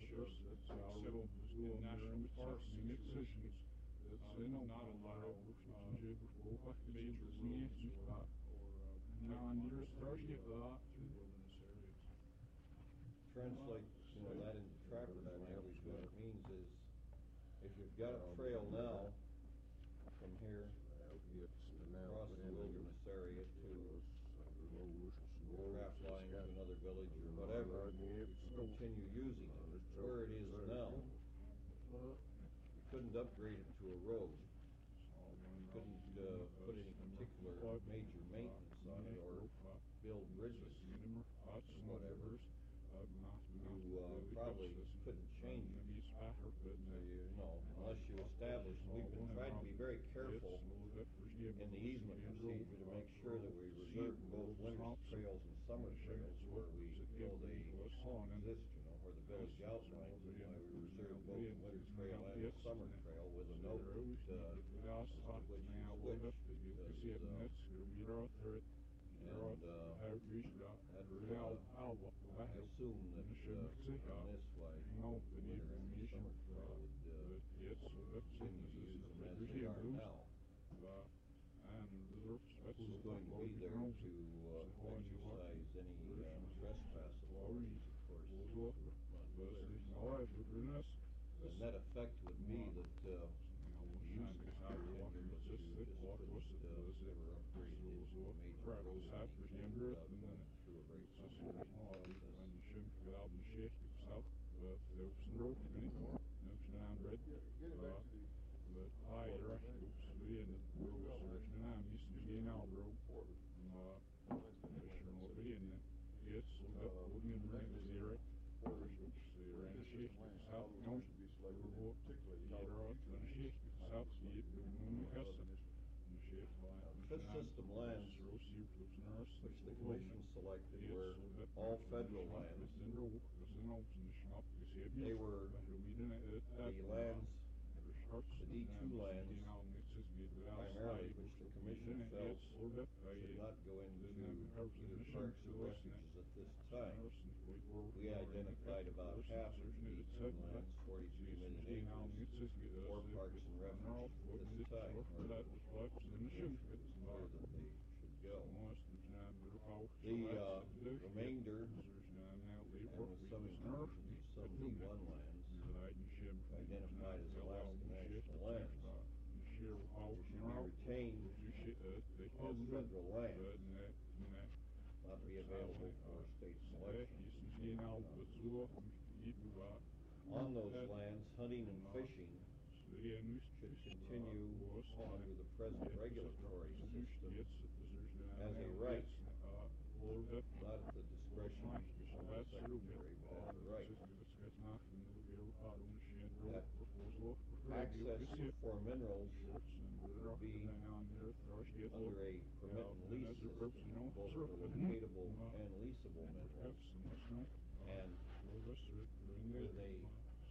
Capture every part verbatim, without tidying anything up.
Sheriff's civil in national parks decisions uh, not allow uh, major roads or, or uh, technology through wilderness areas. Translate, you know, that into trapper language. What it means is, if you've got a trail now from here across the wilderness area to trap line to another village or whatever, you can continue using it where it is now. You couldn't upgrade it to a road. You couldn't uh, put any particular major maintenance on it or build bridges or whatever. You uh, probably couldn't change it. So you know, unless you established. We've been trying to be very careful in the easement procedure to make sure that we reserve both winter trails and summer trails where we feel they exist, you know, where the village outlines it, why we reserve both the winter trail and the summer trail with a note uh, as to which is which, because uh, and uh, that, uh, I assume that uh, in this way, the winter and the summer trail would uh, continue to use them as they are now. Who's going to be there to uh, exercise any uh, trespass authorities, of course, the net effect would be that uh, the use would continue, but you just couldn't uh, ever upgrade it into a major road or anything without going through a very complicated process. But I reckon being being out being it's William Ring zero. South North South Fifth System lands, which the Commission selected, were all federal lands. They were the lands, the D two lands, primarily, which the Commission felt should not go into either parks or refuges at this time. We identified about half of the D two lands, forty-three million acres, for parks and refuges at this time, or that the Commission was clear that they should go. The uh, remainder, and with some inclusions of some D one lands, identified as Alaska National Lands, should be retained as federal lands, not be available for state selection. On those lands, hunting and fishing should continue under the present regulatory system as a right, not at the discretion of the Secretary, but as a right. That access for minerals would be under a permit and lease system, both for locatable and leasable minerals, and with a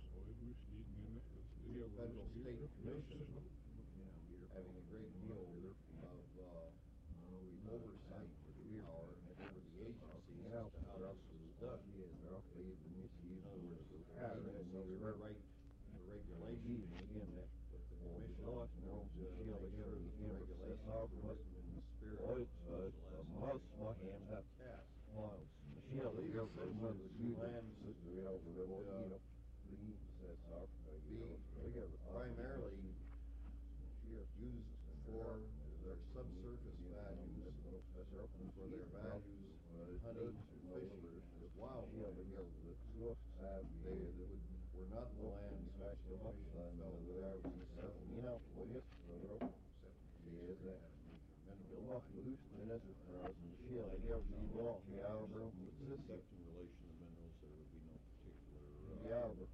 federal state commission having a great deal of uh, oversight power over the agencies as to how this was done. In other words, agencies rewrite the regulation with the commission to make sure that the regulations are written in the spirit of the last cast. These lands would uh, be primarily used for their subsurface values, for their values in hunting and fishing as wildlife. They would, were not the lands which the Commission felt that there was a settled, except in case they had a major mineral except in relation to minerals, there would be no particular uh,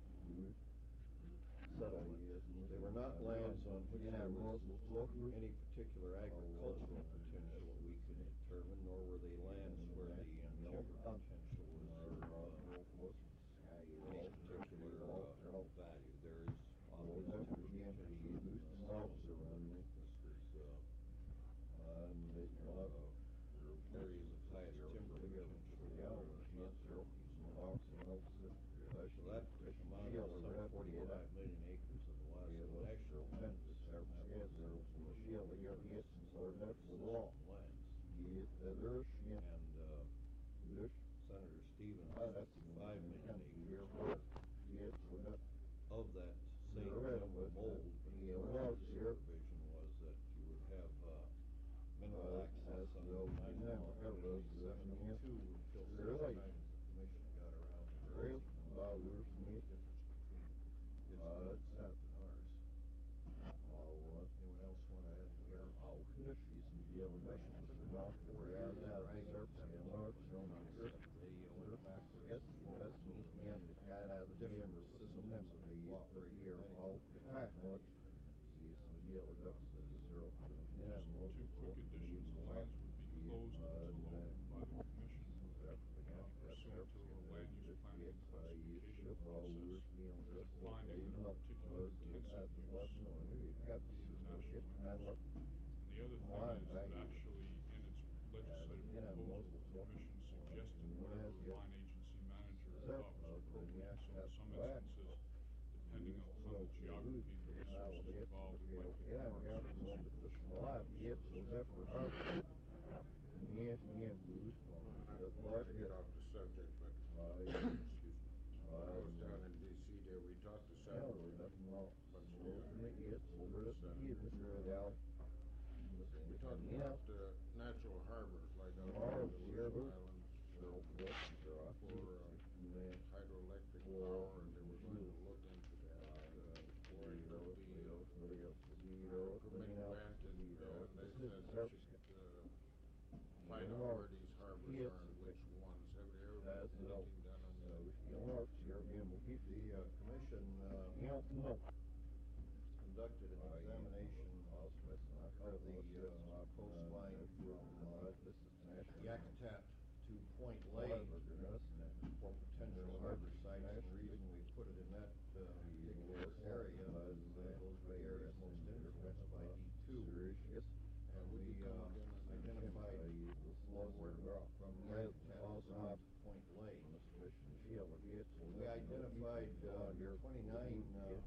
settlement. They were not lands on which there was any particular agricultural potential that we could determine, nor were they lands where the uh, timber potential was uh, any particular uh, value. There is obvious timber potential in the south around it. This was uh, uh, areas of highest timber potential uh, not there. So that amount classification process for defining a particular intensive use is national. And the other thing is that actually, in its legislative proposal, the commission suggested whatever line agency manager thought was appropriate. So in some instances, depending on the geography and the resources involved, it might be Park Service or Commission on Water Resources. Yes, yes, Bruce. Not to get off the subject, but, excuse me, when I was down in D C there, we talked to several of them, bunch of the senators. We talked about uh, natural harbors, like out there in the Aleutian Islands, for uh, hydroelectric power, and they were going to look into that, uh, where it could be uh, permitted granted, uh, they said they should uh, find out where these harbors are and which ones. Have there ever been anything done on that? The, uh, commission, uh, conducted an examination of the, uh, coastline from, uh, Yakutat to Point Lake for potential harbor sites. And the reason we put it in that, uh, particular area is that those were the areas most influenced by D two. And we, uh, identified forward from Yakutat to Point Lake. We identified, uh, twenty-nine, uh,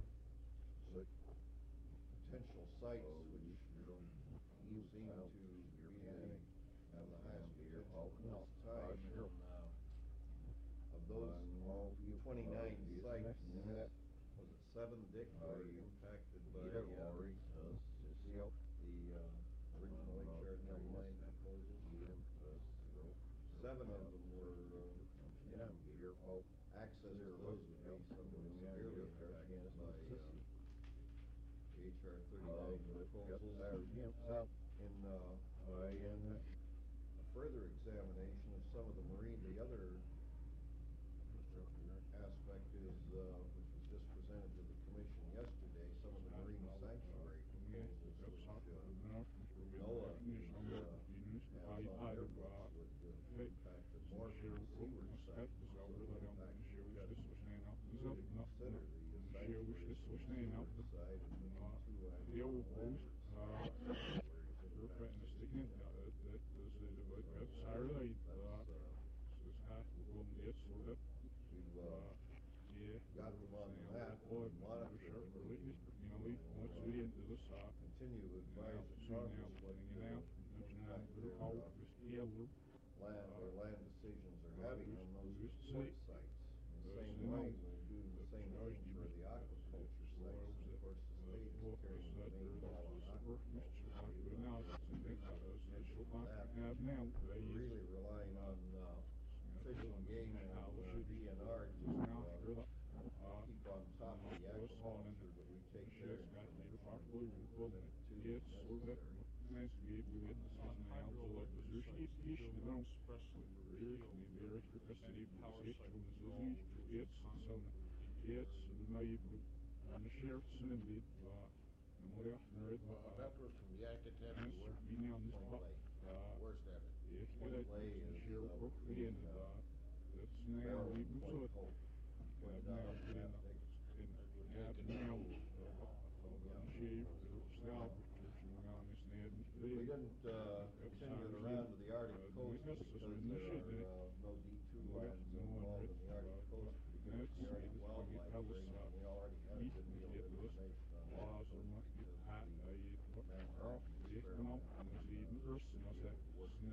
potential sites which seem to be the, have the highest potential at this time. And, uh, of those twenty-nine sites, was it seven, Dick, were impacted by, uh, the, uh, original H R thirty-nine proposal? Seven of them were, uh, access to those would be somewhat severely impacted by, uh, the H R thirty-nine proposals. In, uh, a further examination of some of the marine, the other aspect is, uh, which was just presented to the commission yesterday, some of the marine sanctuary proposals, which, uh, NOAA, uh, has on their books would, uh, impact the more seaward sites, so it would impact the consider the seaward side and the seaward side and the two islands. We've got them on the map, we monitor them, we continue to advise the Congress what the impact their uh, land or land decisions are having on those support sites. In the same way, we'll do the same thing for the aquaculture sites, and of course the state is carrying the main ball on aquaculture. We're really relying on, uh, Fish and Game and uh, D N R to, uh, keep on top of the aquaculture, but we take their information and put it to necessary. On hydroelectric sites, the bill expressly repealed any power site withdrawal reduces conflict with D E P. Uh, that was from Yakutat to where? Point Lake. Where's that at? Point Lake is, uh, between, uh, Barrow and Point Hope. Point down on that big. We didn't, uh, continue it around to the Arctic coast because there are, uh, no D two lands involved in the Arctic coast because of the Arctic wildlife ring, and we already had a good deal of information on that because the Manhattan experiment was working.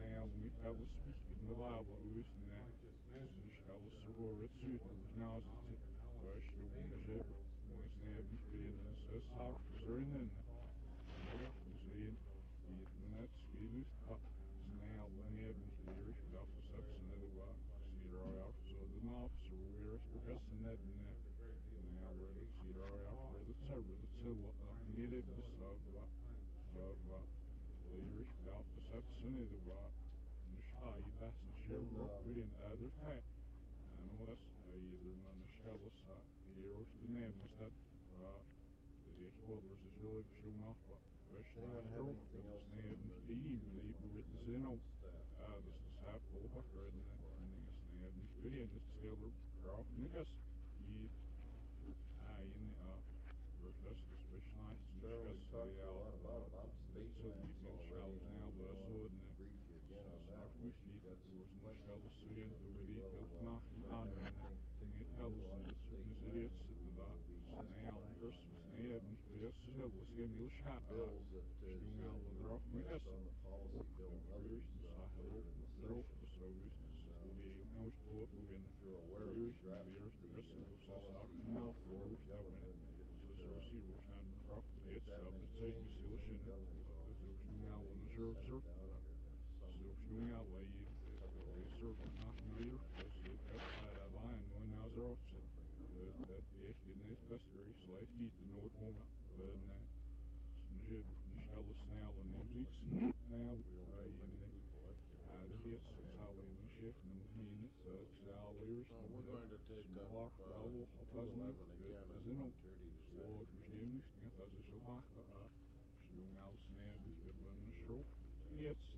Anyone have anything else on the D E P staff? Nekas i in uh Rufus the specialized Sure, we discuss talked the a lot out about, about space so lands the already, shells and now we the wanna sword and brief you again on that so one. we We've need got there was some no shell questions so in the pretty video well, nach uh, on and I think it particularly tells on the the state certain lands, idiots we that will be the snail and testifying Chris on, was uh, near and this shell was in the shot bills that is, doing uh, out the rough based mess on the policy bill and others, uh, that are in the Little session. so we And, uh, we know it's pull up we in If you're aware, we years drafted years the, because uh, it was policy now for for the government, and so it, so uh, she was on rough if it's that up makes it's a changes solution in the governor's office, so before now they on the send serve it serve down here, then so some she now way you serve not now you're because it got side of line when now they're offset that that if you need best very slave feet to know it won't but uh Jib Michelle Snail and Music now I uh the hits Sally and Shift and Heen so Sally's Uh, we're going to take up, Walk uh, Raul two eleven again at Zino one thirty this so afternoon. James yeah that's a show back uh she now Snail is good on the show yes